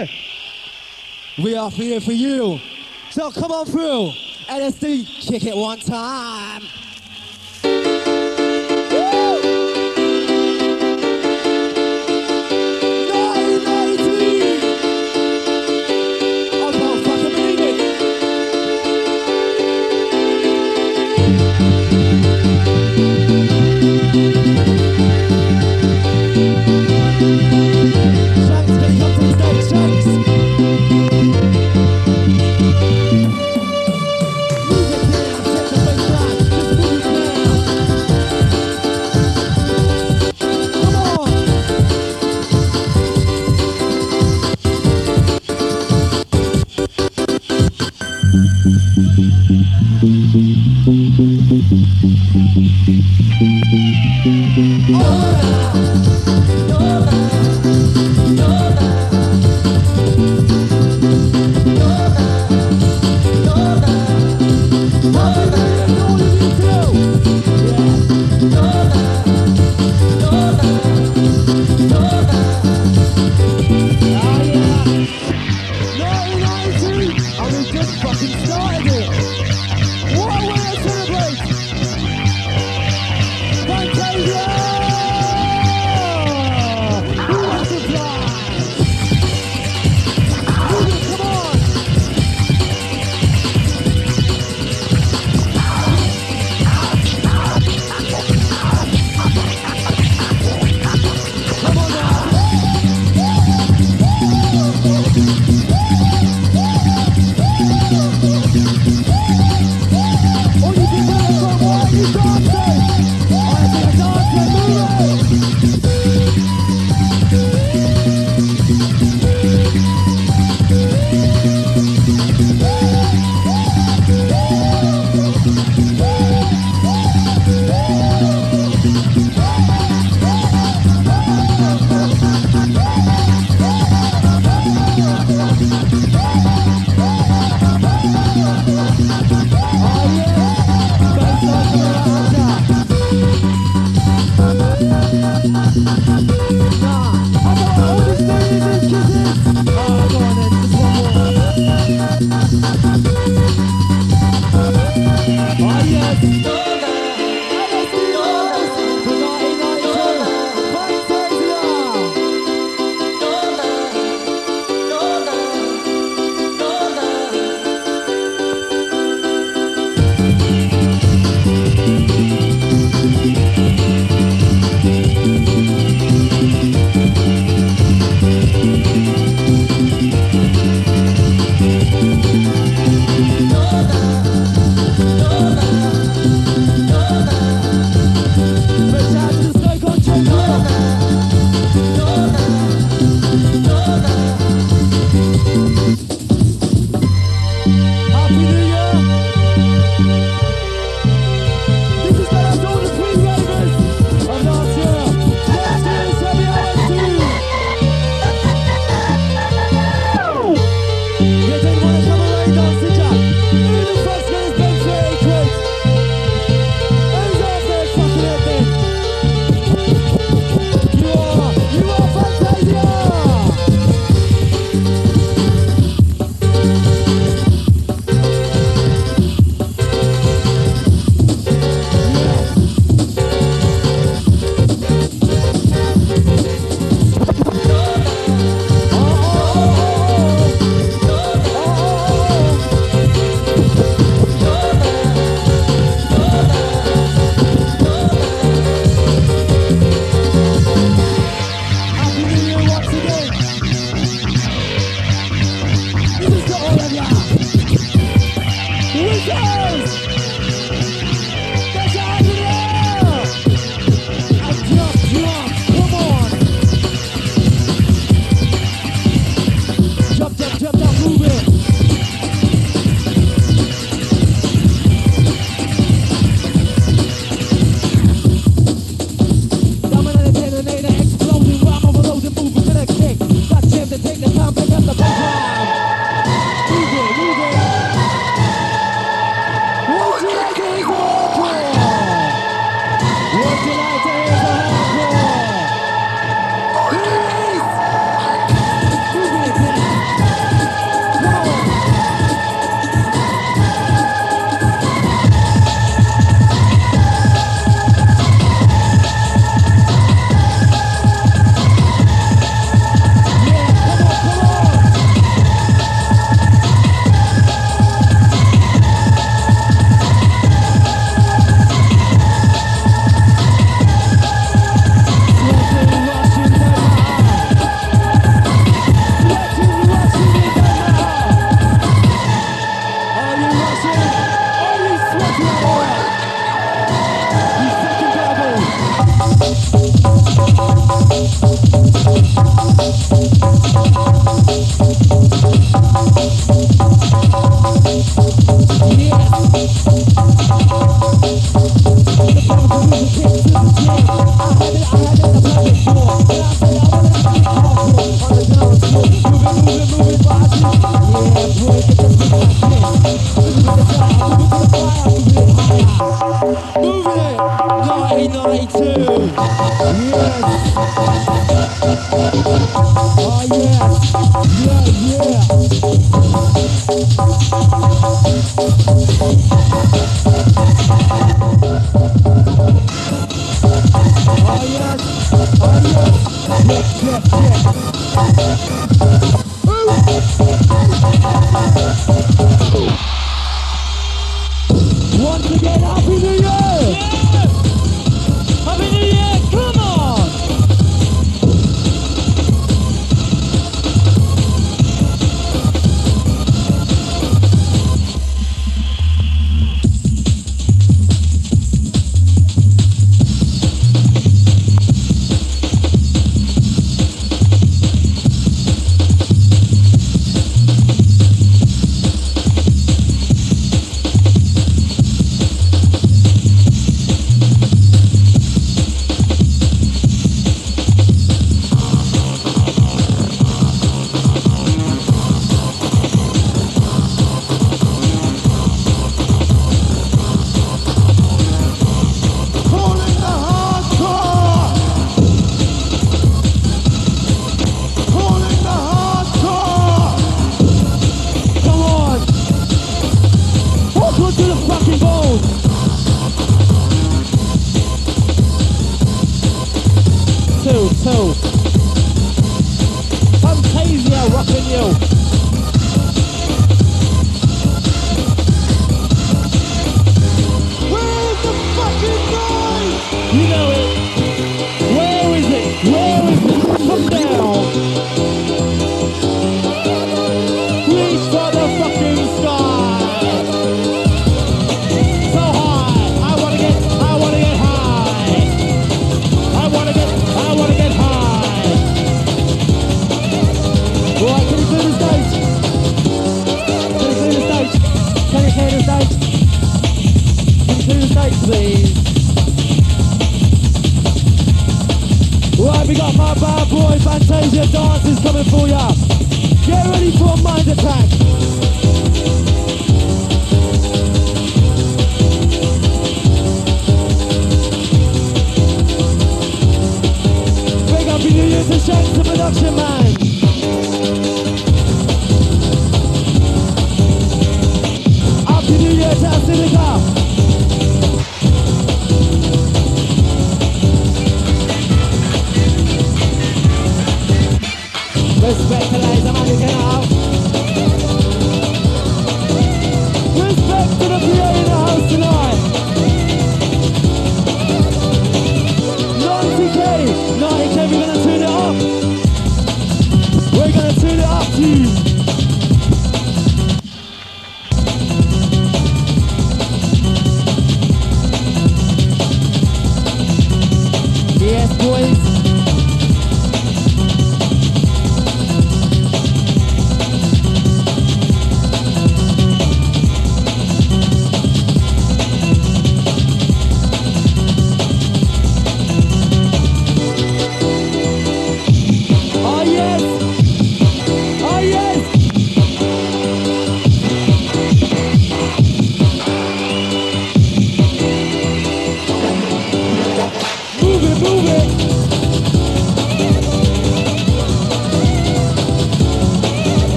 We are here for you. So come on through. LSD, kick it one time.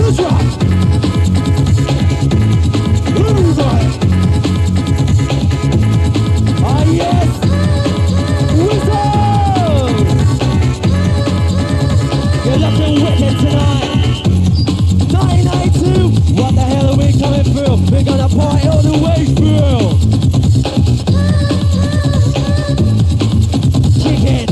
Let's rock. Everybody. Ah, yes. Wizards. You're looking wicked tonight. 1992. What the hell are we coming through? We're gonna party all the way through. Kick it.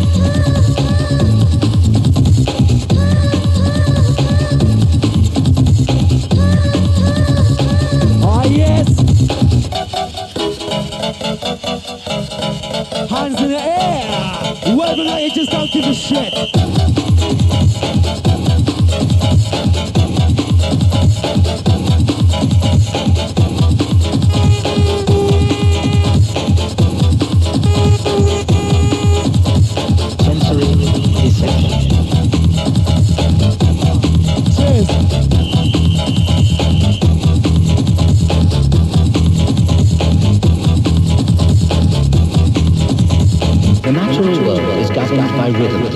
Ah, yes. Hands in the air. Whether or not you just don't give a shit. The natural world is governed by rhythms.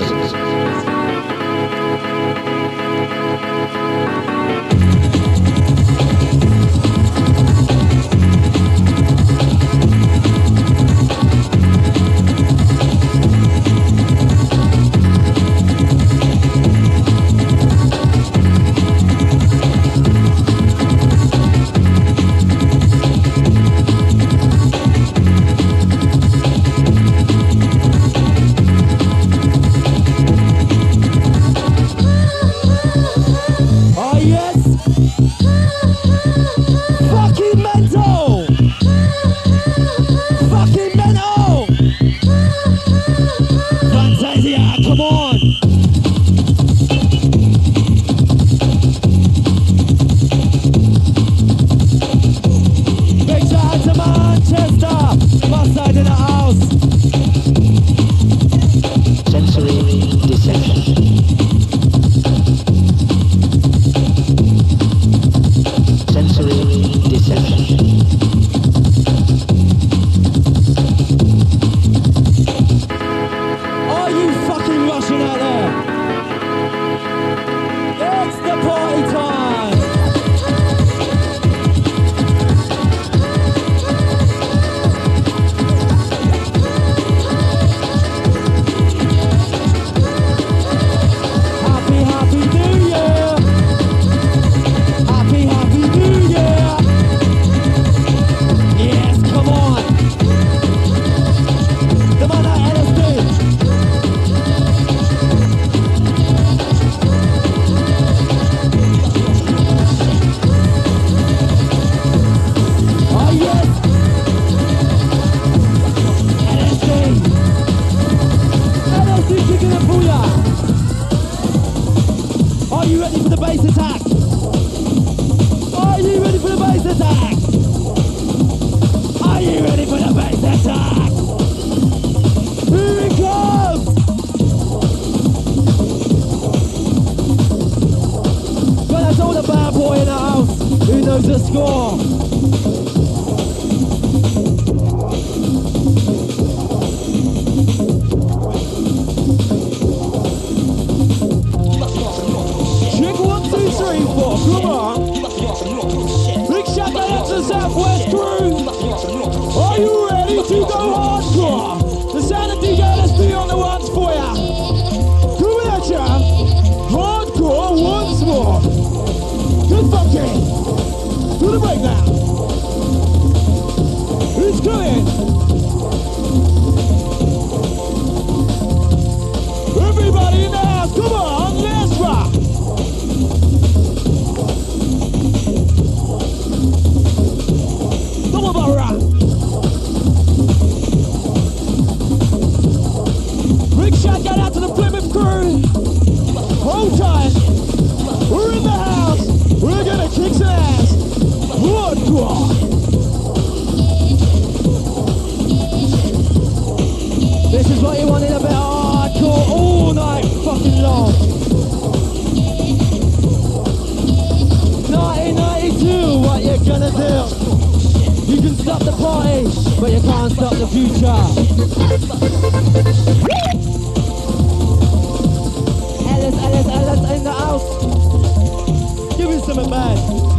something, man.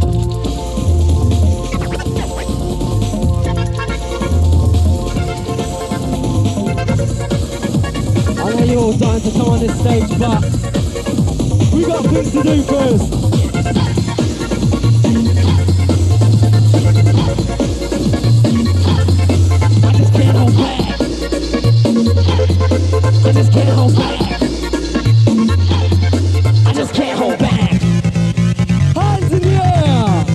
I know you're all dying to come on this stage, but we got things to do first. I just can't hold back. I just can't hold back. I just can't hold back. Hands in the air.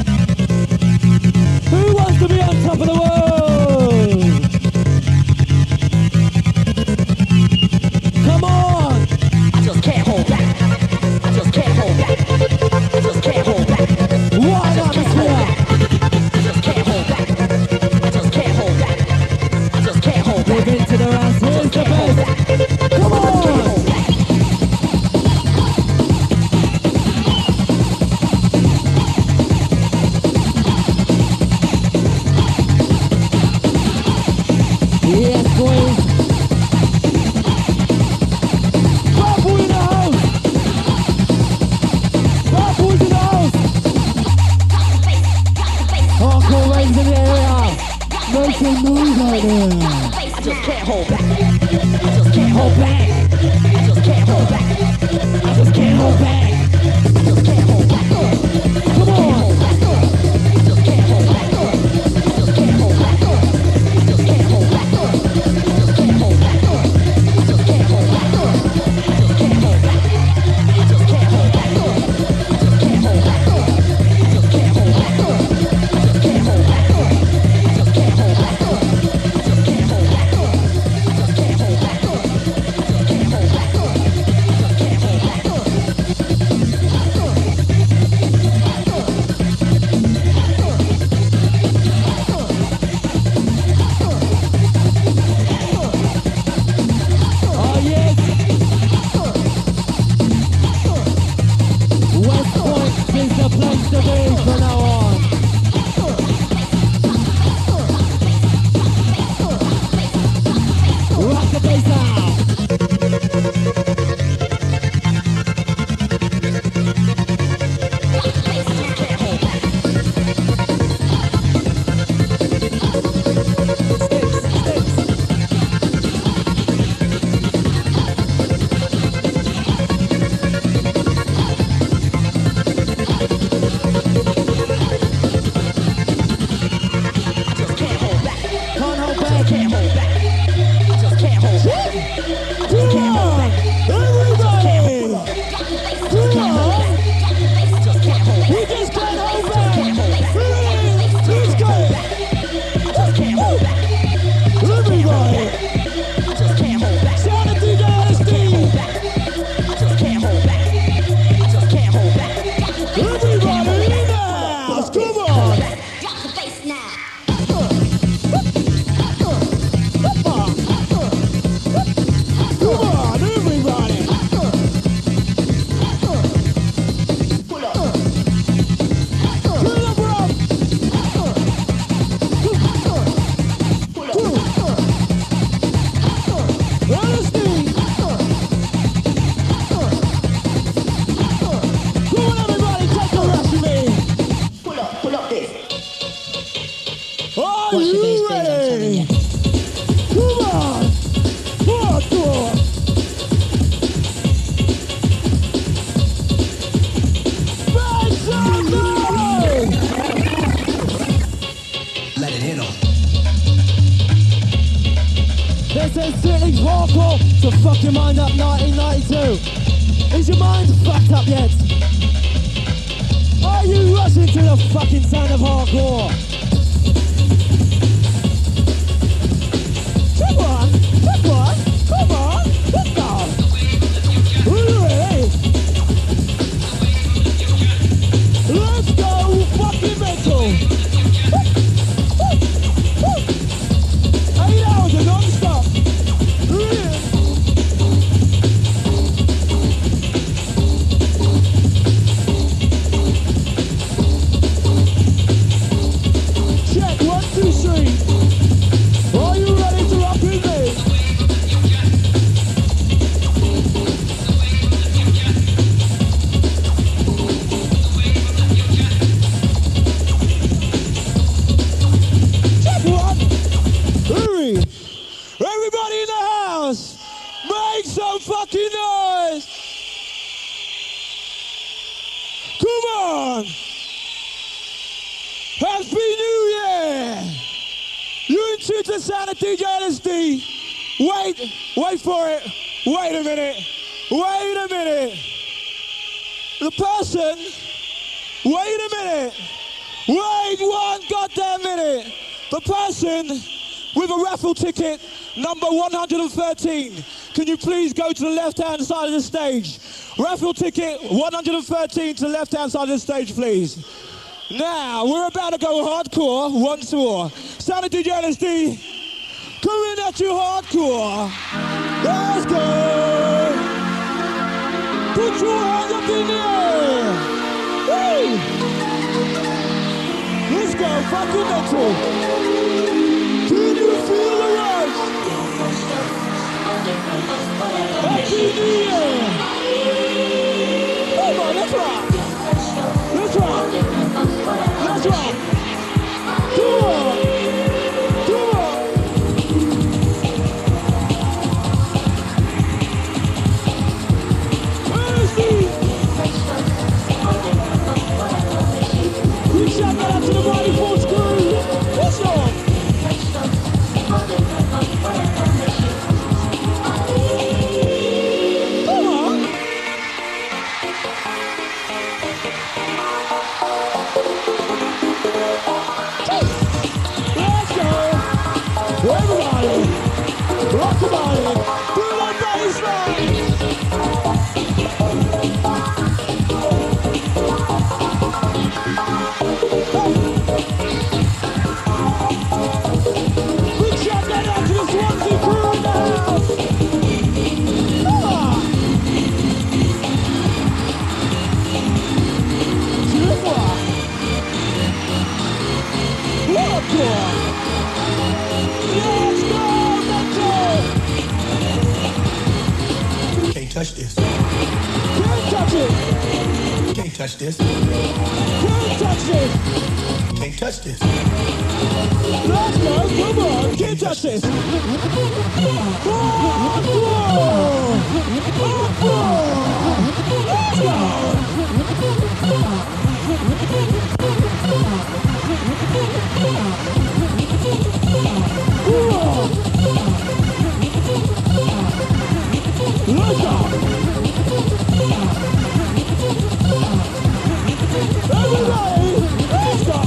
Who wants to be on top of the world? Come on. I just can't hold back. I just can't hold back. I just can't hold back. What an atmosphere. I just can't hold back. I just can't hold back. I just can't hold back. Move into the round. Here's the bass. Come on. Yes, boys. Bad boy in the house. Bad boys in the house. Hardcore rains in the area. Make some noise out there. I just can't hold back. I just can't hold back. I just can't hold back. I just can't hold back. I just can't hold back. Come on. I just can't hold back. I just can't hold back. I just can't hold back. I just can't hold back. I just can't hold back. I just can't hold back. I just can't hold back. I just can't hold back. I just can't hold back. I just can't hold back. I just can't hold back. I just can't hold back. I just can't hold back. So fuck your mind up 1992. Is your mind fucked up yet? Are you rushing to the fucking sound of hardcore? Come on, come on, come on, let's go. Really? Let's go fucking mental. 8 hours of non-stop. everyone. Happy New Year. You're in tune to the sound of DJ LSD. Wait for it. Wait a minute. The person, wait a minute. Wait one goddamn minute. The person with a raffle ticket, number 113. Can you please go to the left-hand side of the stage? Raffle ticket 113 to the left-hand side of the stage, please. Now, we're about to go hardcore once more. Sound of DJ LSD, coming at you hardcore. Let's go. Put your hands up in the air. Woo. Let's go, fucking mental. Can you feel the rush? Happy New Year. Come on, let's rock. Let's rock. Let's rock. Come on. Come on. Big shout out to the Body Force crew. What's up? Come on. Let's go. Everybody, rock the body. Do the baseline. Big shout out to the Swansea crew in the house. Come on. Let's go, mental. Can't touch this. Can't touch it. Can't touch this. Can't touch it. Can't touch this. Let's go, come on. Can't touch this. Let's go. Let's go. Everybody, let's go.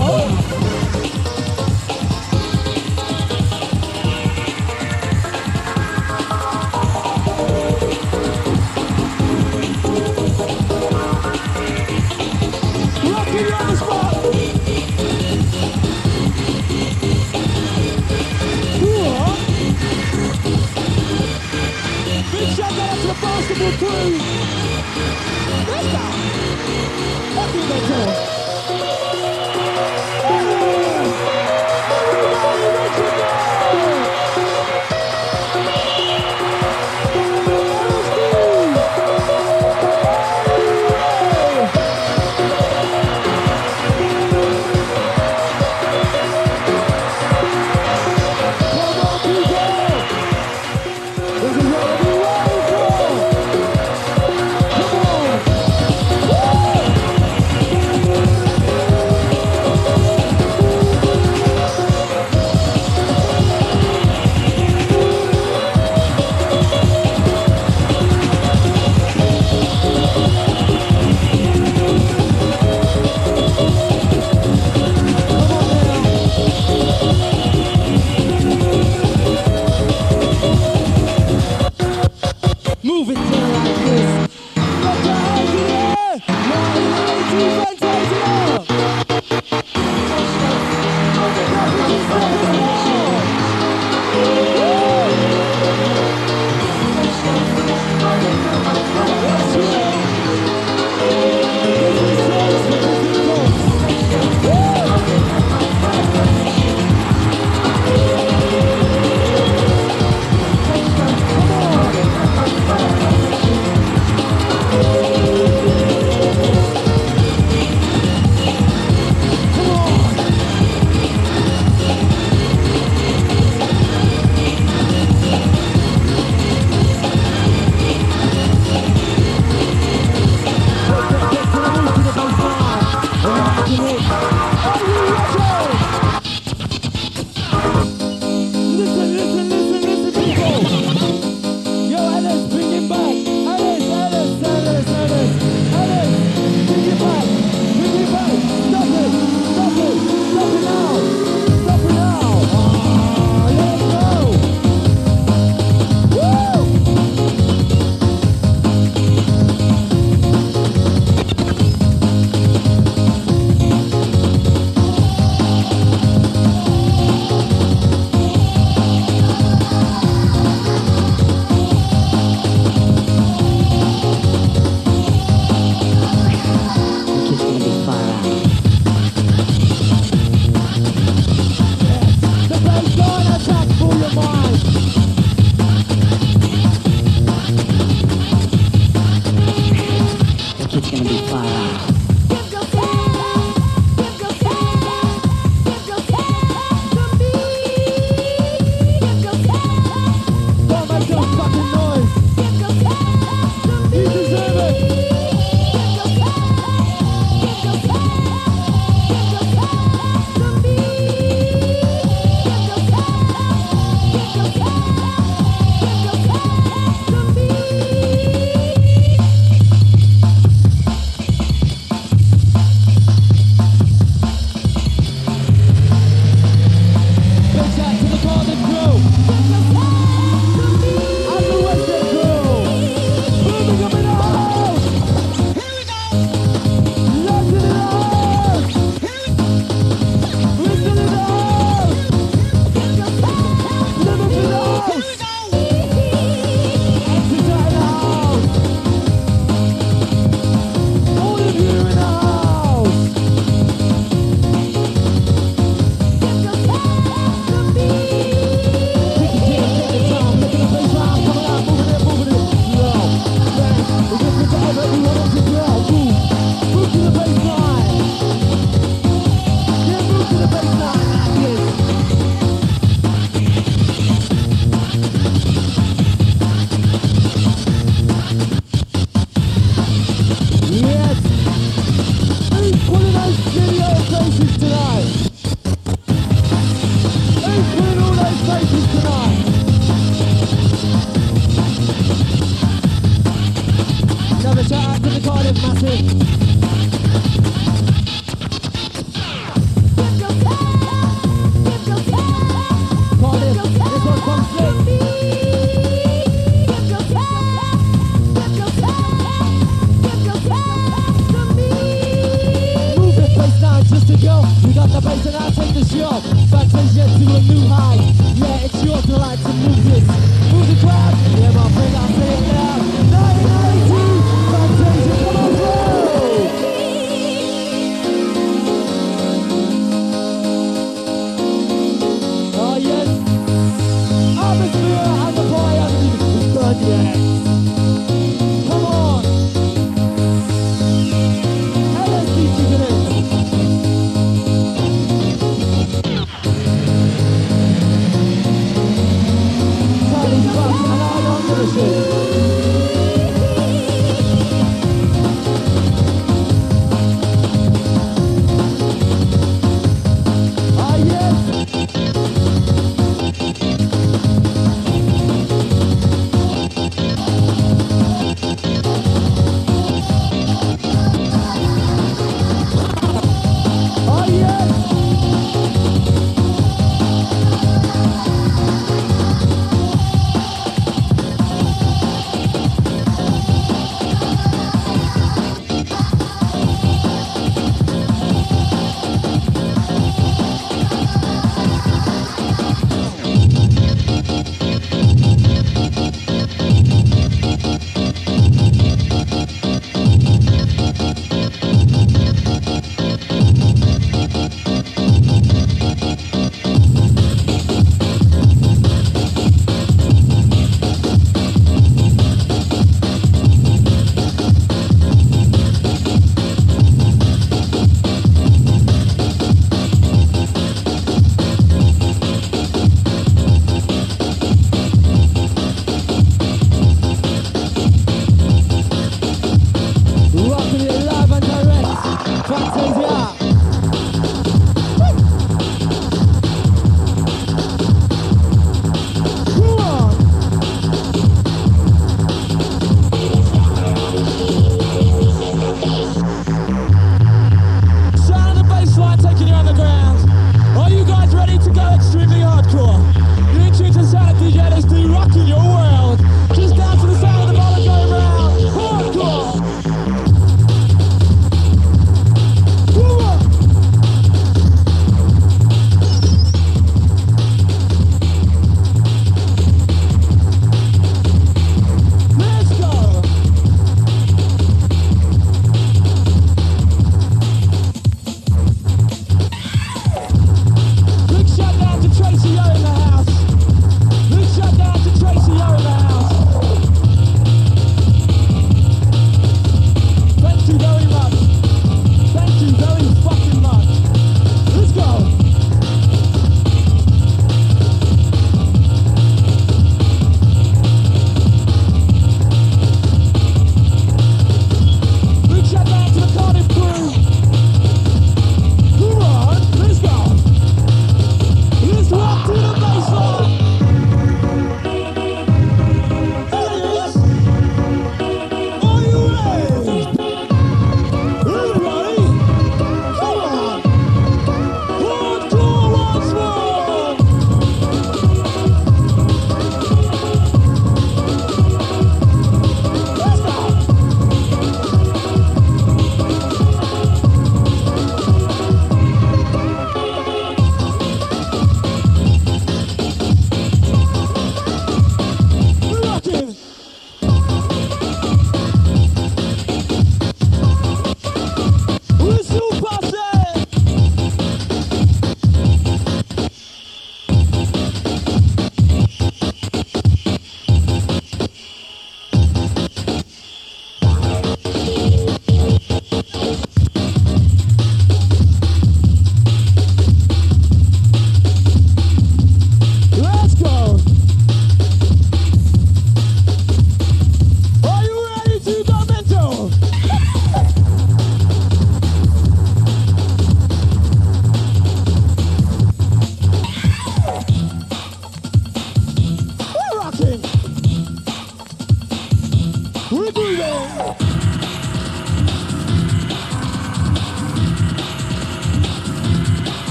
Tracy O in the house. Big shout out to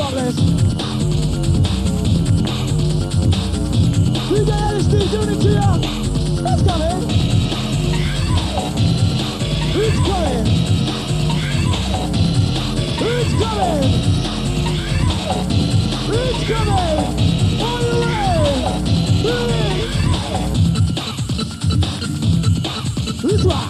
spotless. DJ LSD doing it to you. That's coming. Who's coming? Who's coming? Who's coming? All the way. Who's what?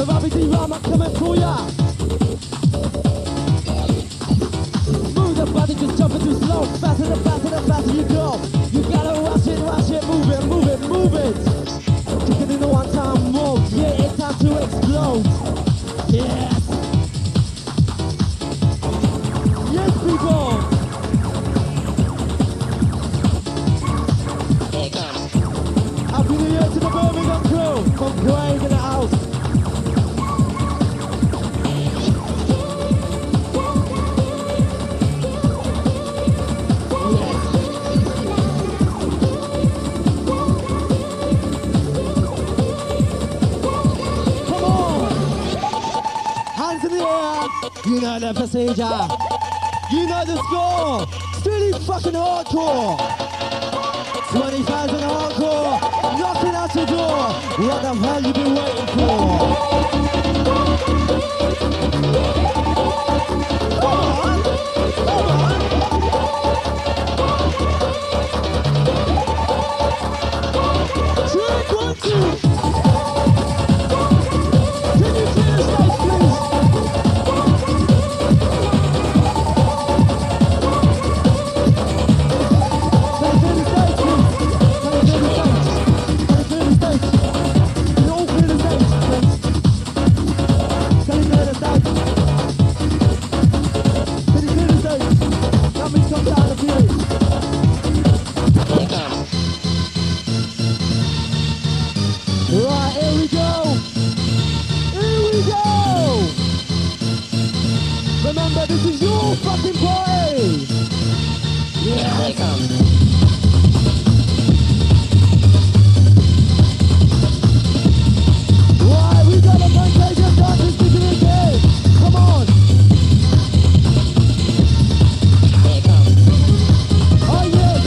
Robbie D. Ram, I'm coming for ya. Move the body, just jumping too slow. Faster and faster and faster you go. You gotta rush it, move it, move it, move it. Kicking in the one-time mode, yeah, it's time to explode. Yes. Yes, people. Here it comes. Happy New Year to the Birmingham crew from Craig in the house. You know the procedure. You know the score. Really fucking hardcore. 20,000 hardcore. Knocking at the door. What the hell you been waiting for? Come on. Come on. Check 1, 2. Can you clear the stage, please? Remember, this is your fucking party! Yeah, Here it comes. Right, we got a Fantasia dancers sticking in game! Come on! Here it comes. Oh yes!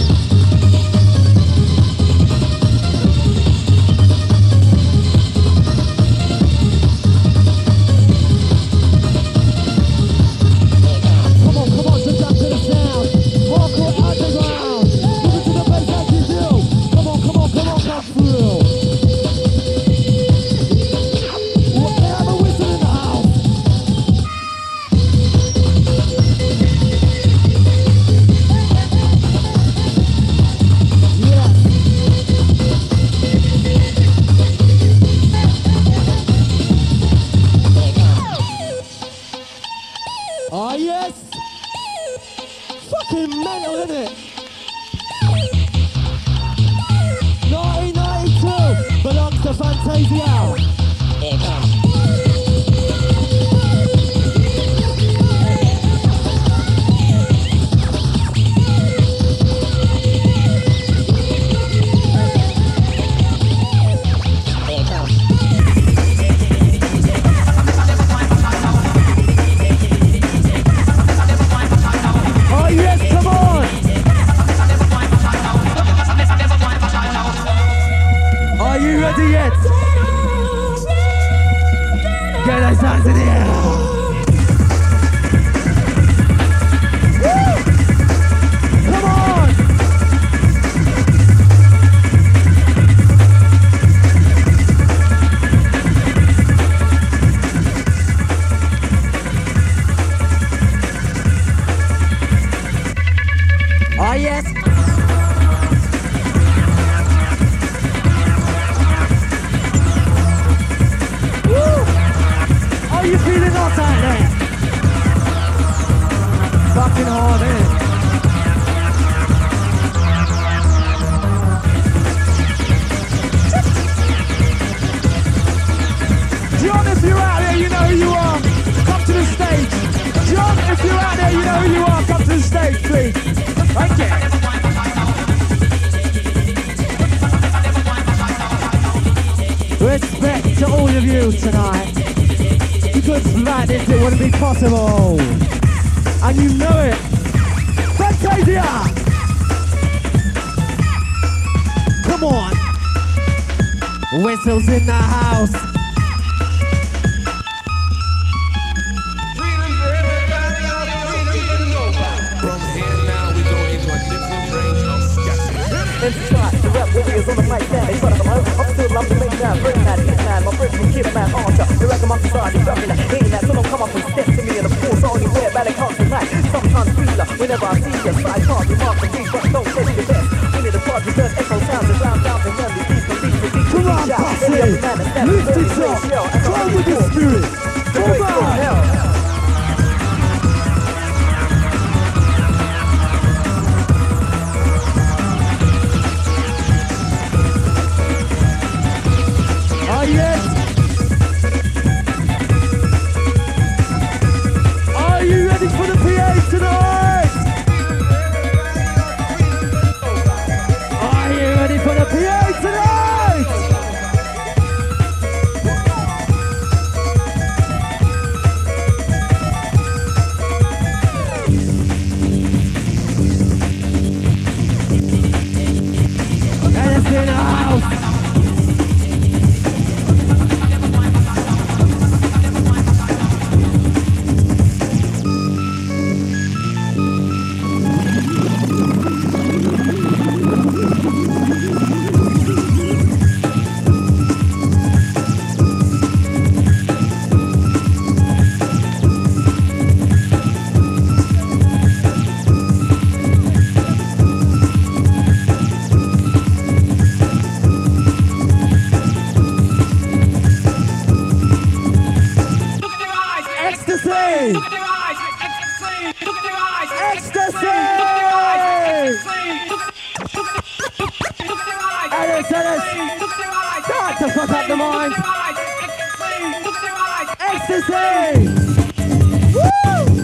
Come on, so jump to the sound. Hardcore underground. Moving to the bass like you do. Come on, come through. Well, they have a whistle in the house. Yeah. Here it comes. Oh yes! Fucking mental, innit? 1992 belongs to Fantasia. Here it comes. Here it comes. Oh yes, come on! Are you ready yet? Get us hands in the air! Woo! Come on! Oh yes! Woo! Are you feeling hot out there? Fucking hard, innit? John, if you're out there, you know who you are. Come to the stage. John, if you're out there, you know who you are. Come to the stage, please. Thank you. Respect to all of you tonight. Because like this, it wouldn't be possible. And you know it. Fantasia! Come on. Whistles in the house. Inside, the rap warriors on the mic stand. They try to come out, I'm still loving the main man. Bring that heat man, my friends will keep man on top. Lift it up. Go with the spirit. Come on. Are you ready for the PA tonight? Are you ready for the PA tonight? And it's in the house. Start to fuck up the mind. Ecstasy! Woo!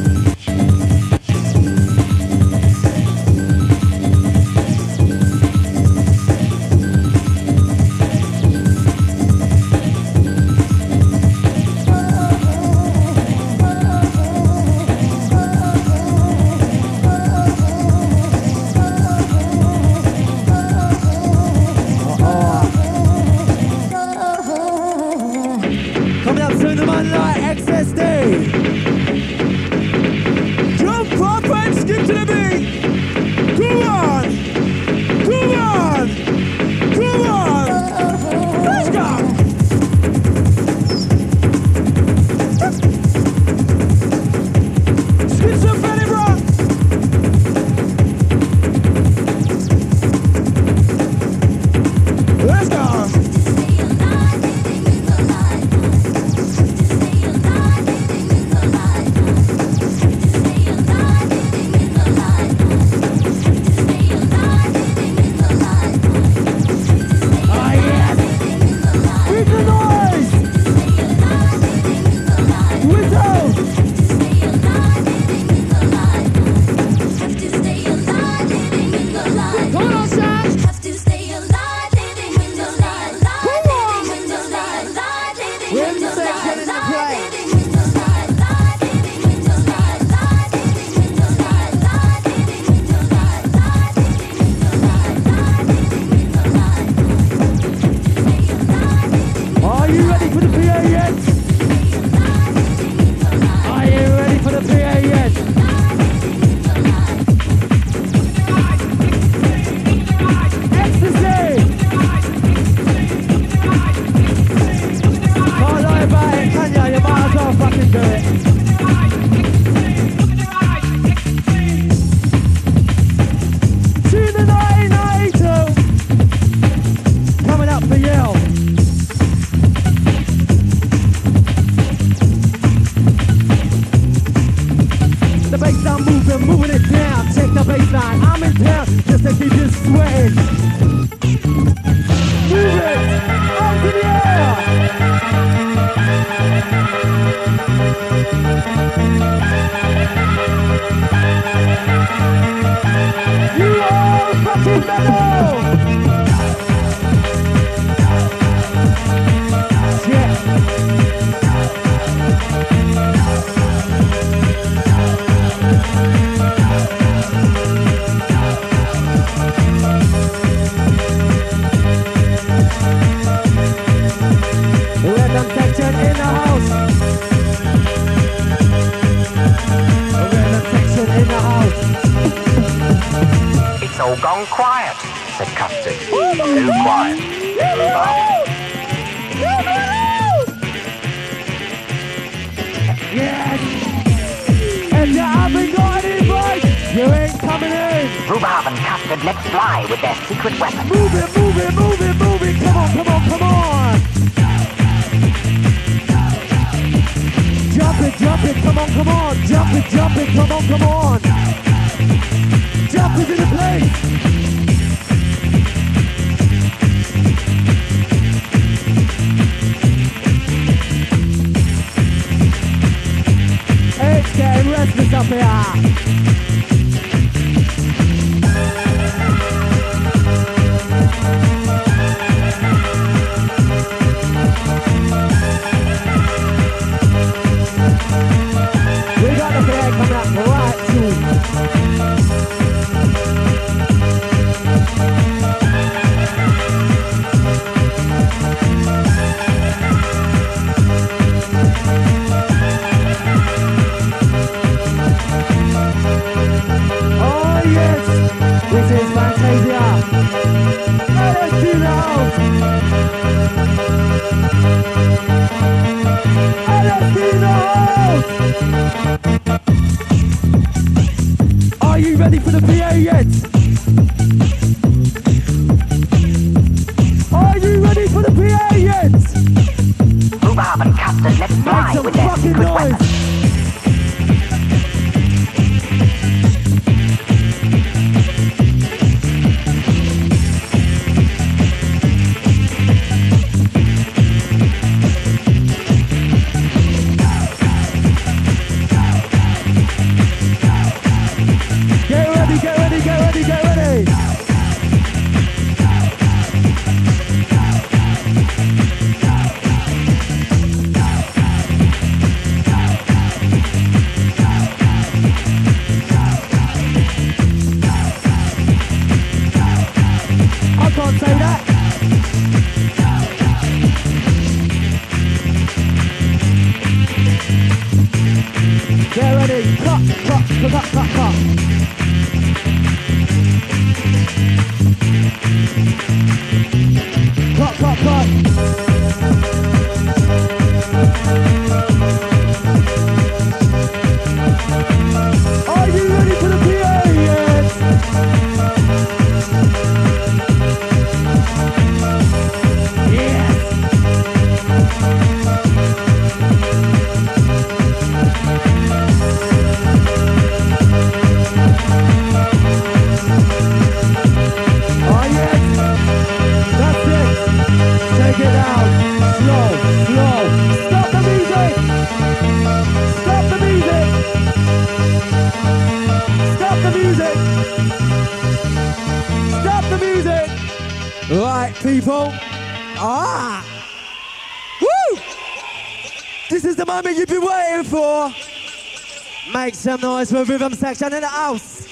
Let's fly with their secret weapon. Move it, move it, move it, move it. Come on, come on, come on. it, come on, come on. Jump it, come on, come on. Jump it in the place. It's getting restless up here. We got the bag coming up right soon. Oh yes, this is Fantasia. LSD now. LSD now. Are you ready for the PA yet? Are you ready for the PA yet? Rhubarb and custard, let's Make fly some with their fucking secret noise. weapons. Get ready, get ready, get ready, get ready. I can't say that. Get ready, cut, cut, cut, cut, cut, cut. Cut, cut, cut. Are you ready for the PA yet? Yes. Oh yes. That's it. Take it out. Slow, slow. Stop the music. Stop the music. Stop the music. Stop the music. Right, people. Ah. Woo. This is the moment you've been waiting for. Make some noise for Rhythm Section in the house.